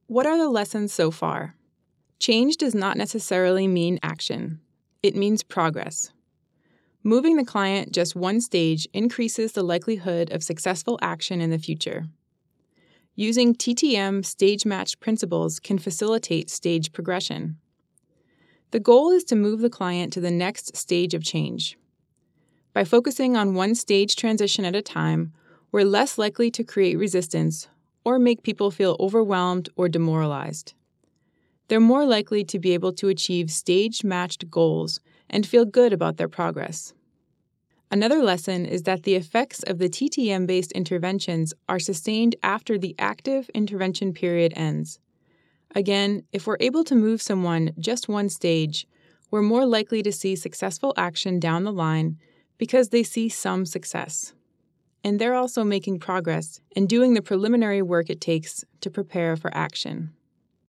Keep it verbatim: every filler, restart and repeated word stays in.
What are the lessons so far? Change does not necessarily mean action. It means progress. Moving the client just one stage increases the likelihood of successful action in the future. Using T T M stage-matched principles can facilitate stage progression. The goal is to move the client to the next stage of change. By focusing on one stage transition at a time, we're less likely to create resistance or make people feel overwhelmed or demoralized. They're more likely to be able to achieve stage-matched goals and feel good about their progress. Another lesson is that the effects of the T T M-based interventions are sustained after the active intervention period ends. Again, if we're able to move someone just one stage, we're more likely to see successful action down the line because they see some success. And they're also making progress and doing the preliminary work it takes to prepare for action.